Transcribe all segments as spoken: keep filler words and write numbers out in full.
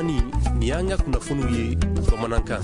jamani ni y'an ka kunnafoniw ye bamanankan.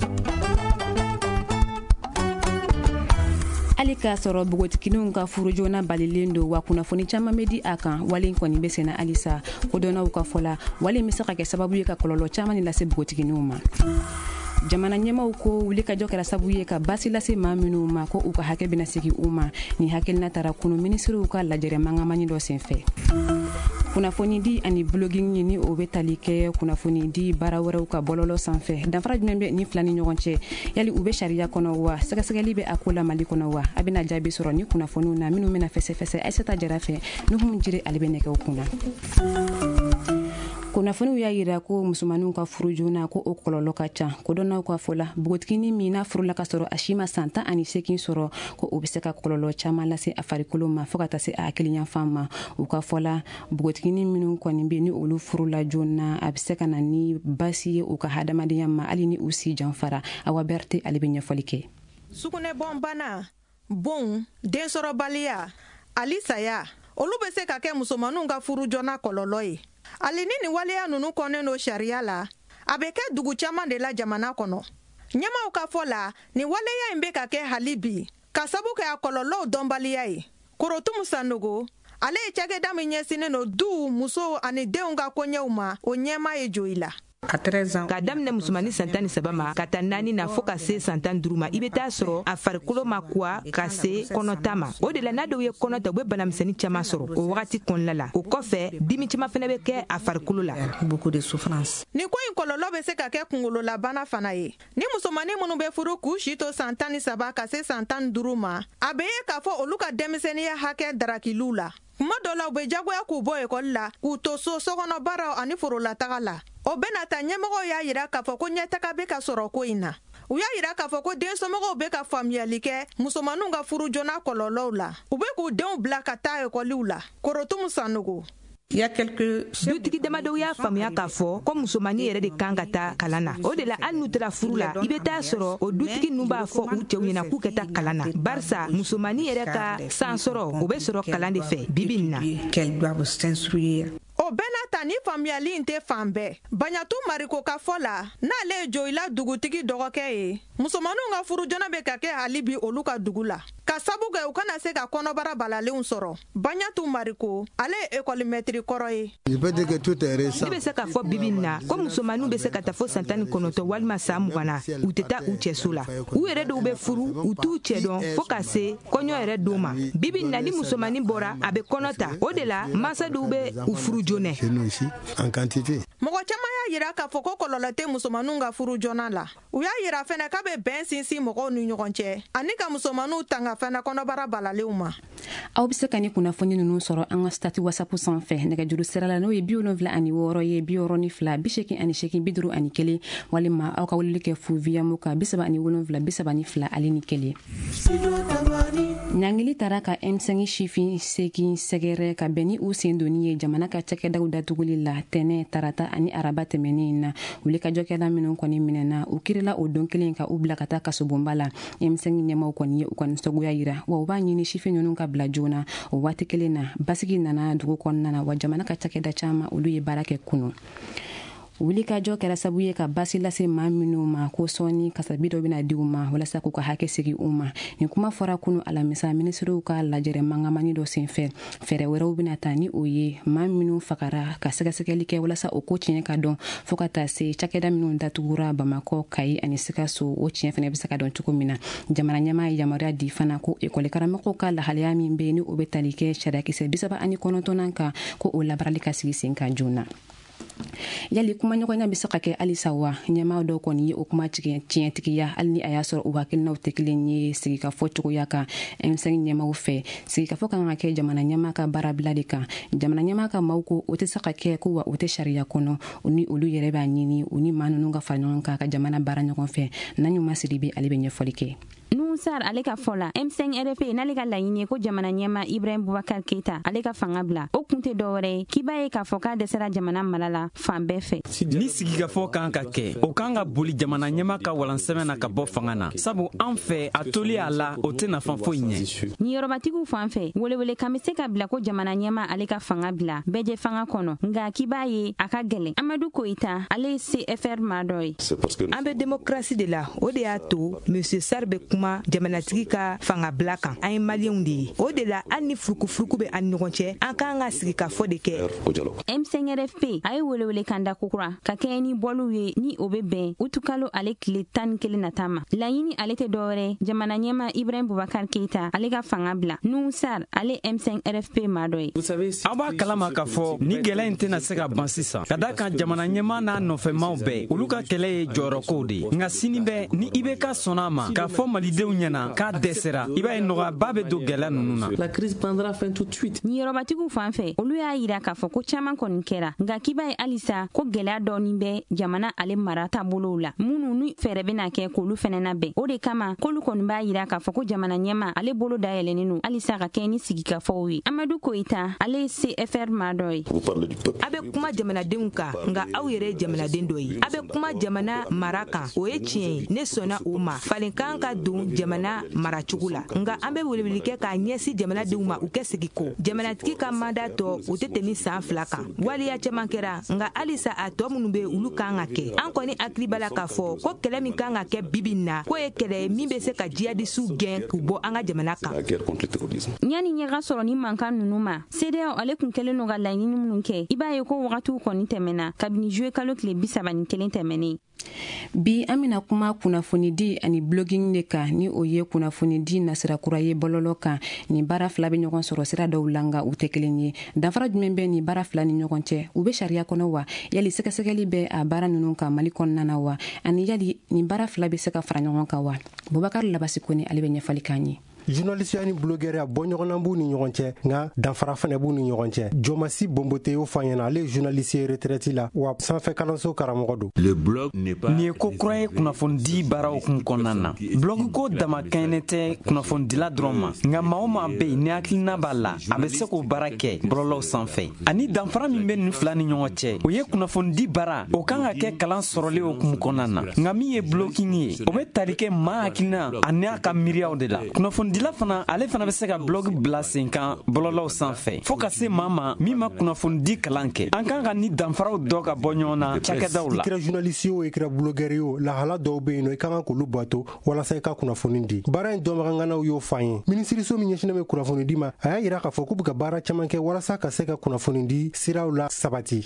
Ali k'a sɔrɔ bogotigininw ka furu joona balilen don wa kunnafoni caman bɛ di a kan wale kɔni bɛ senna halisa kodɔnnaw ka fɔ la wale bɛ se ka kɛ sababu ye ka kɔlɔlɔ caman lase bogotigininw ma. Jamana ɲɛmaw ko wuli ka jɔ kɛra sababu ye ka basi lase maa minnu ma ko u ka hakɛ bɛna segin u ma ni hakilina taara kunu minisiriw ka lajɛrɛ mangamani dɔ senfɛ. Kunnafoni di ani blogging ni o bɛ tali kɛ kunnafoni di baara wɛrɛw ka bɔlɔlɔ sanfɛ danfara jumɛn bɛ ni fila ni ɲɔgɔn cɛ yali u bɛ sariya kɔnɔ wa sɛgɛsɛgɛli bɛ a ko la Mali kɔnɔ wa a bɛna jaabi sɔrɔ ni kunnafoniw na minnu bɛna fɛsɛfɛsɛ Aissata Jara fɛ Nuhu Jire ale bɛ nɛgɛw kunna. Kunnafoniw y'a yira ko musomaninw ka furu joona ko o kɔlɔlɔ ka ca kodɔnnaw ka fɔ la bogotigini min n'a furula ka sɔrɔ a si ma san tan ani seegin sɔrɔ ko o bɛ se ka kɔlɔlɔ caman lase a farikolo ma fo ka taa se a hakiliyanfan ma u ka fɔ la bogotigini minnu kɔni bɛ ni olu furula joona a bɛ se ka na ni basi ye u ka hadamadenya ma hali ni u si janfara Awa Berete ale bɛ ɲɛfɔli kɛ. Sugunɛbɔnbana, bon, densɔrɔbaliya, ali saya olu bɛ se ka kɛ musomaninw ka furu joona kɔlɔlɔ ye. Ali ni nin waleya nunu kɔnnen do sariya la a bɛ kɛ dugu caman de la jamana kɔnɔ. Ɲɛmaw ka fɔ la nin waleya in bɛ ka kɛ hali bi ka sabu kɛ a kɔlɔlɔw dɔnbaliya ye. Korotumu Sanogo ale ye cakɛda min ɲɛsinnen do du muso ani denw ka koɲɛw ma o ɲɛma ye jo i la. Ka daminɛ musomani san tan ni saba ma ka taa naani na fo ka se san tan duuru ma i bɛ taa sɔrɔ a farikolo ma kuwa ka se kɔnɔta ma o de la n'a dɔw ye kɔnɔ ta u bɛ banamisɛnnin caman sɔrɔ o wagati kɔnɔna la o kɔfɛ dimi caman fana bɛ kɛ a farikolo la. Nin ko in kɔlɔlɔ bɛ se ka kɛ kunkololabana fana ye ni musomanin minnu bɛ furu k'u si to san tan ni saba ka se san tan duuru ma a bɛ ye k'a fɔ olu ka denmisɛnniya hakɛ darakiliw la. Kuma dɔ la u bɛ jagoya k'u bɔ ekɔli la k'u to so sokɔnɔ baaraw ani forolataga la o bɛna ta ɲɛmɔgɔw y'a yira k'a fɔ ko ɲɛtaga bɛ ka sɔrɔ ko in na u y'a yira k'a fɔ ko densomɔgɔw bɛ ka faamuyali kɛ musomaninw ka furu joona kɔlɔlɔw la u bɛ k'u denw bila ka taa ekɔliw la. Korotumu Sanogo dutigi damadɔw y'a faamuya k'a fɔ ko musomanin yɛrɛ de kan ka taa kalan na o de la hali n'u taara furu la i bɛ taa sɔrɔ o dutigi ninnu b'a fɔ u cɛw ɲɛna k'u ka taa kalan na barisa musomanin yɛrɛ ka san sɔrɔ o bɛ sɔrɔ kalan de fɛ bibi in na. O bɛɛ n'a ta ni faamuyali in tɛ fan bɛɛ Baɲatu Mariko ka fɔ la n'ale ye Joyila dugutigi dɔgɔkɛ ye musomaninw ka furu joona bɛ ka kɛ hali bi olu ka dugu la ka sabu kɛ u kana se ka kɔnɔbara balalenw sɔrɔ. Baɲatu Mariko ale ye ekɔli mɛtiri kɔrɔ ye. Ne bɛ se ka fɔ bibi in na ko musomaninw bɛ se ka taa fo san tan ni kɔnɔntɔn walima san mugan na u tɛ taa u cɛ so la u yɛrɛ dɔw bɛ furu u t'u cɛ dɔn fo ka se kɔɲɔ yɛrɛ don ma bibi in na ni musomanin bɔra a bɛ kɔnɔ ta o de la mansa dɔw bɛ u furu joona. Mɔgɔ caman y'a yira k'a fɔ ko kɔlɔlɔ tɛ musomaninw ka furu joona la u y'a yira fɛnɛ k'a bɛ bɛn sinsin mɔgɔw ni ɲɔgɔn cɛ ani ka musomaninw tanga fɛnɛ kɔnɔbara balalenw ma. Aw bɛ se ka ni kunnafoni ninnu sɔrɔ an ka stati wasapu sanfɛ nɛgɛjuru sira la n'o ye bi wolonwula ani wɔɔrɔ ye bi wɔɔrɔ ni fila bi seegin ani seegin bi duuru ani kelen walima aw ka weleli kɛ fu viyamu ka bi saba ani wolonwula bi saba ni fila ale ni kelen. Ɲangili taara ka M cinq sifin seegin sɛgɛrɛ ka bɛn ni u sen donni ye jamana ka cakɛdaw datuguli la tɛnɛ tarata ani araba tɛmɛnen na wuli ka jɔkɛla minnu kɔni minɛna u kirila o don kelen ka u bila ka taa kasobonba la M cinq ɲɛmaw kɔni ye u kɔni sɔgoya yira wa u b'a ɲini sifin ninnu ka bila joona o waati kelen na basigi nana dugu kɔnɔna na wa jamana ka cakɛda caman olu ye baara kɛ kunu. Wuli ka jɔ kɛra sabu ye ka basi lase maa minnu ma ko sɔɔni kasabi dɔ bɛna di u ma walasa k'u ka hakɛ segin u ma nin kuma fɔra kunu alamisa minisiriw ka lajɛrɛ mangamani dɔ senfɛ fɛɛrɛ wɛrɛw bɛna ta ni o ye maa minnu fagara ka sɛgɛsɛgɛli kɛ walasa o ko tiɲɛ ka dɔn fo ka taa se cakɛda minnu datugura Bamakɔ Kayi ani Sikaso o tiɲɛ fana bɛ se ka dɔn cogo min na jamana ɲɛmaa ye yamaruya di fana ko ekɔli karamɔgɔw ka lahalaya min bɛ yen ni o bɛ tali kɛ sariyakisɛ bi saba ani kɔnɔntɔnnan kan ko o labarali ka sigi sen kan joona. Yali kuma ɲɔgɔnya bɛ se ka kɛ halisa wa ɲɛmaa dɔw kɔni ye o kuma tiɲɛtigiya hali ni a y'a sɔrɔ u hakilinaw tɛ kelen ye sigikafɔ cogoya kan M cinq ɲɛmaaw fɛ sigikafɔ kan ka kɛ jamana ɲɛmaa ka baarabila de kan jamana ɲɛmaa ka maaw ko o tɛ se ka kɛ ko wa o tɛ sariya kɔnɔ u ni olu yɛrɛ b'a ɲini u ni maa ninnu ka fara ɲɔgɔn kan ka jamana baara ɲɔgɔn fɛ Naɲuma Sidibe ale bɛ ɲɛfɔli kɛ. Nusar ale ka fɔ la M cinq R F P n'ale ka laɲini ye ko jamana ɲɛma Ibrahim Boubacar Keita ale ka fanga bila o kun tɛ dɔwɛrɛ ye k'i b'a ye k'a fɔ k'a dɛsɛra jamana mara la fan bɛɛ fɛ. Ni sigikafɔ kan ka kɛ o kan ka boli jamana ɲɛma ka walansɛbɛn na ka bɔ fanga na sabu an fɛ a toli a la o tɛ nafa foyi ɲɛ. Ni yɔrɔbatigiw fan fɛ welewele kan bɛ se ka bila ko jamana ɲɛma ale ka fanga bila bɛɛ fanga kɔnɔ nka k'i b'a ye a ka gɛlɛn. Amadou Koita ale ye C F R maa dɔ ye. An bɛ démocratie de la o de y'a to Monsieur Sarr bɛ kuma jamanatigi ka fanga bila kan an ye maliyɛnw de ye o de la hali ni furukufuruku bɛ an ni ɲɔgɔn cɛ an kan ka sigi ka fɔ de kɛ. M cinq R F P a ye welewele kan da kokura ka kɛ ni bɔliw ye ni o bɛ bɛn utukalo ale tile tan ni kelen nata ma. Laɲini ale tɛ dɔwɛrɛ jamana ɲɛma Ibrahim Boubacar Keita ale ka fanga bila. Nuhu Sarr ale M cinq R F P maa dɔ ye. Aw b'a kalama k'a fɔ ni gɛlɛya in tɛna se ka ban sisan ka da kan jamana ɲɛma n'a nɔfɛmaw bɛɛ olu ka kɛlɛ ye jɔyɔrɔkow de ye nka sini bɛ ni I B K sɔnna a ma k'a fɔ malidenw ɲɛna k'a dɛsɛra I b'a ye nɔgɔyaba bɛ don gɛlɛya ninnu na. Ni yɔrɔbatigiw fan fɛ olu y'a yira k'a fɔ ko caman kɔni kɛra nka k'i b'a ye halisa ko gɛlɛya dɔɔni bɛ jamana ale mara taabolow la minnu ni fɛɛrɛ bɛna kɛ k'olu fɛnɛ labɛn o de kama k'olu kɔni b'a yira k'a fɔ ko jamana ɲɛma ale bolo dayɛlɛnnen don halisa ka kɛ ni sigikafɔw ye. Amadou Koita ale ye C F R maa dɔ ye. A bɛ kuma jamanadenw kan nka aw yɛrɛ ye jamanaden dɔ ye. A bɛ kuma jamana mara kan o ye tiɲɛ ye ne sɔnna o ma falen kan ka don jamana maracogo la nka an bɛ welewele kɛ k'a ɲɛsin jamanadenw ma u kɛ segi ko jamanatigi ka mandat tɔ o tɛ tɛmɛ san fila kan waliya caman kɛra nka halisa a tɔ minnu bɛ olu kan ka kɛ an kɔni hakili b'a la k'a fɔ ko kɛlɛ min kan ka kɛ bibi na k'o ye kɛlɛ ye min bɛ se ka jihadisiw gɛn k'u bɔ an ka jamana kan. Ɲani ɲɛga sɔrɔ ni mankan ninnu ma C D A O ale kun kɛlen don ka laɲini minnu kɛ I b'a ye ko wagatiw kɔni tɛmɛna kabini juillet kalo tile bi saba ni kelen tɛmɛnen. Bi an bɛna kuma kunnafonidi ani blogging de kan ni o ye kunnafonidi nasira kura ye bɔlɔlɔ kan ni baara fila bɛ ɲɔgɔn sɔrɔ sira dɔw la nka u tɛ kelen ye danfara jumɛn bɛ ni baara fila ni ɲɔgɔn cɛ u bɛ sariya kɔnɔ wa yali sɛgɛsɛgɛli bɛ a baara ninnu kan Mali kɔnɔna na wa ani yali ni baara fila bɛ se ka fara ɲɔgɔn kan wa Bubakar Labasi Kone ale bɛ ɲɛfɔli k'an ye. Journaliste ni blogueur ya bɔ ɲɔgɔnna b'u ni ɲɔgɔn cɛ nka danfara fana b'u ni ɲɔgɔn cɛ. Jomasi Bombote y'o fɔ an ɲɛna ale journaliste ye retraite la wa sanfɛ kalanso karamɔgɔ don. Le blog n'est pas ni ko kura ye kunnafoni baara hukumu kɔnɔna na. Blog ko dama kɛɲɛ tɛ kunnafonidila dɔrɔn ma nka maa o maa bɛ yen ni hakilina b'a la a bɛ se k'o baara kɛ bɔlɔlɔw sanfɛ. Ani danfara min bɛ nin fila ni ɲɔgɔn cɛ o ye kunnafonidi baara o kan ka kɛ kalan sɔrɔlen hukumu kɔnɔna na nka min ye blogging ye o bɛ tali kɛ maa hakilina ani a ka miiriyaw de la. Kunnafonidila fana ale fana bɛ se ka blog bila sen kan bɔlɔlɔw sanfɛ fo ka se maa ma min ma kunnafonidi kalan kɛ. An kan ka ni danfaraw dɔ ka bɔ ɲɔgɔn na cakɛdaw la. I kɛra journaliste o i kɛra blogueur o lahala dɔw bɛ yen nɔ i kan ka k'olu bato walasa i ka kunnafoni di. Baara in dɔnbaganganaw y'o fɔ an ye. Minisiriso min ɲɛsinnen bɛ kunnafoni di ma a y'a yira k'a fɔ k'u bɛ ka baara caman kɛ walasa ka se ka kunnafoni di siraw la sabati.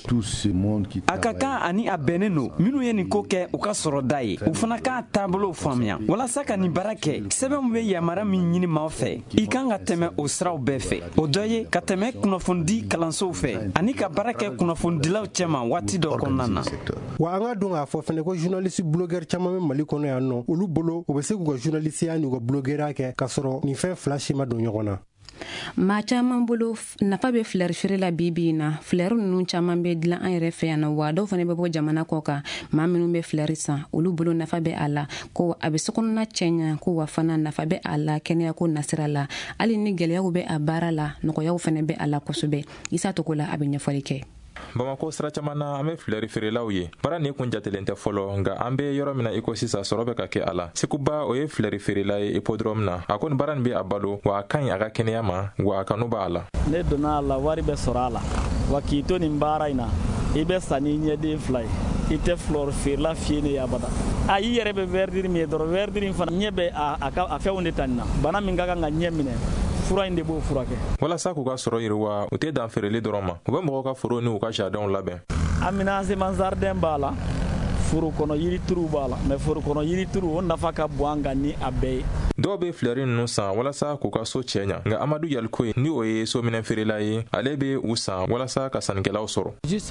A ka kan ani a bɛnnen don minnu ye nin ko kɛ u ka sɔrɔ da ye u fana k'a taabolow faamuya walasa ka nin baara kɛ sɛbɛnw bɛ yamaruya min ɲini maaw fɛ i kan ka tɛmɛ o siraw bɛɛ fɛ o dɔ ye ka tɛmɛ kunnafonidi kalansow fɛ ani ka baara kɛ kunnafonidilaw cɛma waati dɔ kɔnɔna na. Wa an ka dɔn k'a fɔ fɛnɛ ko journaliste blogueur caman bɛ Mali kɔnɔ yan nɔ olu bolo u bɛ se k'u ka journalisteya n'u ka blogueuriya kɛ ka sɔrɔ nin fɛn fila si ma don ɲɔgɔn na. Maa caman bolo nafa bɛ fleur feere la bi bi in na fleur ninnu caman bɛ dilan an yɛrɛ fɛ yan nɔ wa dɔw fana bɛ bɔ jamana kɔ kan maa minnu bɛ fleur san olu bolo nafa bɛ a la ko a bɛ sokɔnɔna cɛɲa ko wa fana nafa bɛ a la kɛnɛya ko nasira la hali ni gɛlɛyaw bɛ a baara la nɔgɔyaw fana bɛ a la kosɛbɛ Isa Togola a bɛ ɲɛfɔli kɛ. Bamako sira caman na an bɛ fleur feerelaw ye baara nin kun jatelen tɛ fɔlɔ nka an bɛ yɔrɔ min na i ko sisan sɔrɔ bɛ ka kɛ a la Sekuba o ye fleur feerela ye hippodrome na a ko nin baara nin bɛ a balo wa a ka ɲi a ka kɛnɛya ma wa a kanu b'a la. Ne donna a la wari bɛ sɔrɔ a la wa k'i to nin baara in na i bɛ sa ni ɲɛden fila ye i tɛ fleur feerela fiye ne abada a i yɛrɛ bɛ verre min ye dɔrɔn verre fana ɲɛ bɛ a ka a fɛnw de ta nin na bana min ka kan ka ɲɛ minɛ fura in de b'o furakɛ. Walasa k'u ka sɔrɔ yiriwa u tɛ dan feereli dɔrɔn ma u bɛ mɔgɔw ka foro ni u ka jardinw labɛn. Aménagement jardin b'a la foro kɔnɔ yirituru b'a la mais foro kɔnɔ yirituru o nafa ka bon an kan ni a bɛɛ ye. Dɔw bɛ fleur ninnu san walasa k'u ka so cɛ ɲa nka Amadu Yalikoye ni o ye so minɛ feerela ye ale bɛ u san walasa ka sannikɛlaw sɔrɔ.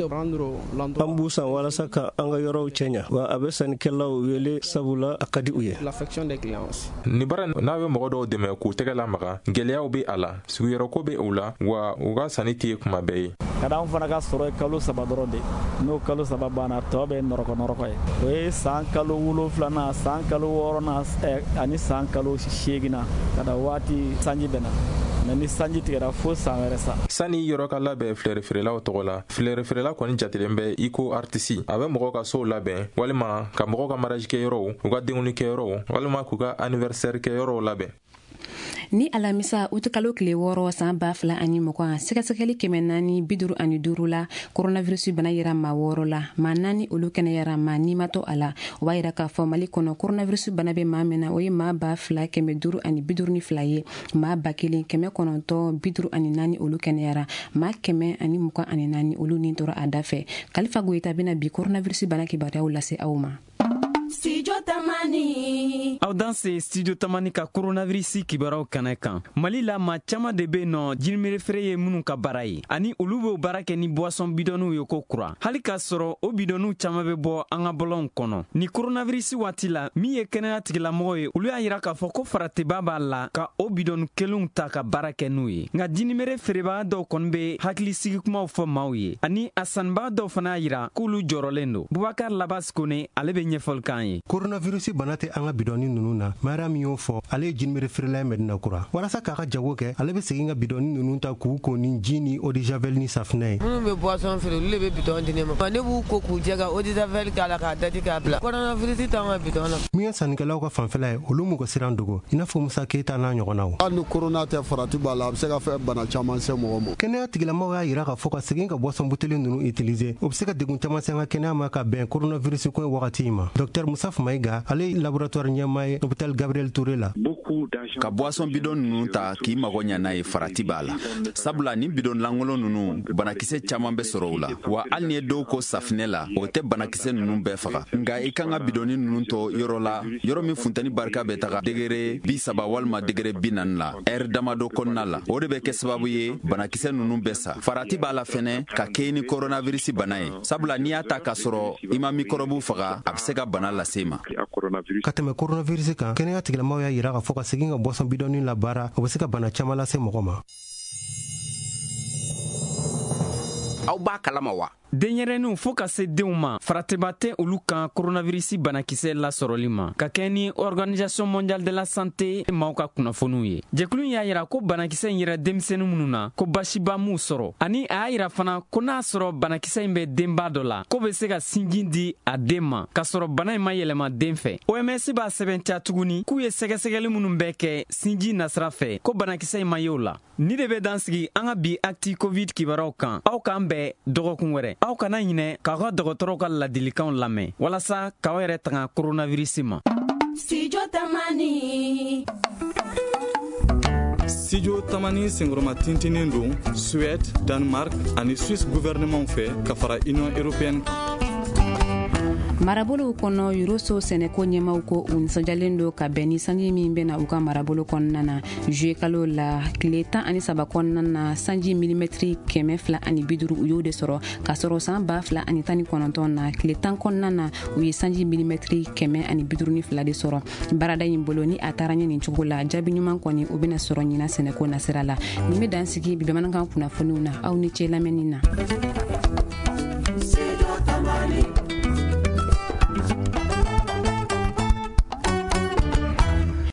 An b'u san walasa ka an ka yɔrɔw cɛ ɲa wa a bɛ sannikɛlaw wele sabula a ka di u ye. Ni baara n'a bɛ mɔgɔ dɔw dɛmɛ k'u tɛgɛ lamaga gɛlɛyaw bɛ a la sigiyɔrɔko bɛ u la wa u ka sanni tɛ kuma bɛɛ ye. ka d'anw fana ka sɔrɔ ye kalo saba dɔrɔn de n'o kalo saba banna tɔ bɛ nɔrɔkɔ nɔrɔkɔ ye o ye san kalo wolonfilanan san kalo wɔɔrɔnan ani san kalo seegina ka da waati sanji bɛnna mɛ ni sanji tigɛra fo san wɛrɛ sa. Sani yɔrɔ ka labɛn filɛri feerelaw tɔgɔ la, filɛri feerela kɔni jatelen bɛ i ko artisi. A bɛ mɔgɔw ka sow labɛn walima ka mɔgɔw ka mariage kɛyɔrɔw, u ka denkundi kɛyɔrɔw walima k'u ka anniversaire kɛyɔrɔw labɛn. Ni alamisa uti kalo tile wɔɔrɔ san ba fila ani mugan sɛgɛsɛgɛli kɛmɛ naani bi duuru ani duuru la coronavirus bana yira maa wɔɔrɔ la maa naani olu kɛnɛyara maa ni ma to a la o b'a yira k'a fɔ Mali kɔnɔ coronavirus bana bɛ maa min na o ye maa ba fila kɛmɛ duuru ani bi duuru ni fila ye maa ba kelen kɛmɛ kɔnɔntɔn bi duuru ani naani olu kɛnɛyara maa kɛmɛ ani mugan ani naani olu ni tora a da fɛ. Kalifa Goyita bɛna bi coronavirus bana kibaruyaw lase aw ma. Studio Tamani. Aw dan se Studio Tamani ka coronavirus kibaraw kɛnɛ kan. Mali la maa caman de bɛ nɔ jinimere feere ye minnu ka baara ye ani olu bɛ baara kɛ ni boisson bidɔnniw ye ko kura. Hali k'a sɔrɔ o bidɔnniw caman bɛ bɔ an ka bɔlɔnw kɔnɔ. Ni coronavirus waati la min ye kɛnɛya tigilamɔgɔ ye olu y'a yira k'a fɔ ko farateba b'a la ka o bidɔnni kelenw ta ka baara kɛ n'u ye. Nka jinimere feerebaga dɔw kɔni bɛ hakilisigi kumaw fɔ maaw ye ani a sannibaga dɔw fana y'a yira k'olu jɔrɔlen don. Bubakar Labas Kone ale bɛ ɲɛfɔli kan ye. Coronavirus bana tɛ an ka bidɔnni ninnu na mara min y'o fɔ ale ye jinimere feerela ye Medina Kura walasa k'a ka jago kɛ ale bɛ segin ka bidɔnni ninnu ta k'u ko ni ji ni eau de javel ni safinɛ ye. Minnu bɛ boisson feere olu de bɛ bidɔn di ne ma ne b'u ko k'u jɛ ka eau de javel k'a la k'a dati k'a bila coronavirus t'an ka bidɔn na. Min ye sannikɛlaw ka fanfɛla ye olu m'u ka siran dogo i n'a fɔ Musa Keyita n'a ɲɔgɔnnaw. Hali ni corona tɛ farati b'a la a bɛ se ka fɛn bana caman se mɔgɔ ma. Kɛnɛya tigilamɔgɔw y'a yira k'a fɔ ka segin ka boisson buteli ninnu utiliser o bɛ se ka degun caman se an ka kɛnɛya ma ka bɛn coronavirus ko wagati ma. Docteur Musa Mayiga ale laboratoire ɲɛmaa ye hôpital Gabriel Touré la. Ka boisson bidon ninnu ta k'i mago ɲa n'a ye farati b'a la sabula ni bidon lankolon ninnu banakisɛ caman bɛ sɔrɔ u la wa hali ni ye dɔw ko safinɛ la o tɛ banakisɛ ninnu bɛɛ faga nka i kan ka bidonni ninnu to yɔrɔ la yɔrɔ min funteni barika bɛ taga degere bi saba walima degere bi naani la ɛri damadɔ kɔnɔna la o de bɛ kɛ sababu ye banakisɛ ninnu bɛɛ sa. Farati b'a la fɛnɛ ka kɛ ni coronavirus bana ye sabula n'i y'a ta k'a sɔrɔ i ma mikɔrɔbu faga a bɛ se ka bana lase ma. Ka tɛmɛ coronavirus kan kɛnɛya tigilamɔgɔw y'a yira k'a fɔ ka segin ka boisson bidɔnni la baara o bɛ se ka bana caman lase mɔgɔ ma. Aw b'a kalama wa? Denyɛrɛninw fo ka se denw ma farateba tɛ olu kan coronavirus banakisɛ lasɔrɔli ma ka kɛ ni organisation mondiale de la santé maaw ka kunnafoniw ye. Jɛkulu y'a yira ko banakisɛ in yɛrɛ denmisɛnnin minnu na ko basiba m'u sɔrɔ ani a y'a yira fana ko n'a sɔrɔ banakisɛ in bɛ denba dɔ la ko bɛ se ka sinji di a den ma k'a sɔrɔ bana in ma yɛlɛma den fɛ. O M S b'a sɛbɛntiya tuguni k'u ye sɛgɛsɛgɛli minnu bɛ kɛ sinji nasira fɛ ko banakisɛ in ma ye o la. Ni de bɛ dan sigi an ka bi acti covid kibaraw kan aw k'an bɛɛ dɔgɔkun wɛrɛ aw kana ɲinɛ k'aw ka dɔgɔtɔrɔw ka ladilikanw lamɛn walasa k'aw yɛrɛ tanga coronavirus ma. Studio Tamani. Studio Tamani sengoroma tintinin don Suède, Danemark ani Suisse gouvernement fɛ ka fara Union européenne kan. Marabolo kɔnɔ Yuroso sɛnɛko ɲɛmaw ko u nisɔndiyalen do ka bɛn ni sanji min bɛna u ka marabolo kɔnɔna na juillet kalo la tile tan ani saba kɔnɔna na sanji milimɛtiri kɛmɛ fila ani bi duuru u y'o de sɔrɔ ka sɔrɔ san ba fila ani tan ni kɔnɔntɔn na tile tan kɔnɔna na u ye sanji milimɛtiri kɛmɛ ani bi duuru ni fila de sɔrɔ. Baarada in bolo ni a taara ɲɛ nin cogo la jaabi ɲuman kɔni o bɛna sɔrɔ ɲina sɛnɛko nasira la. Nin bɛ dan sigi bi bamanankan kunnafoniw na aw ni ce lamɛnni na.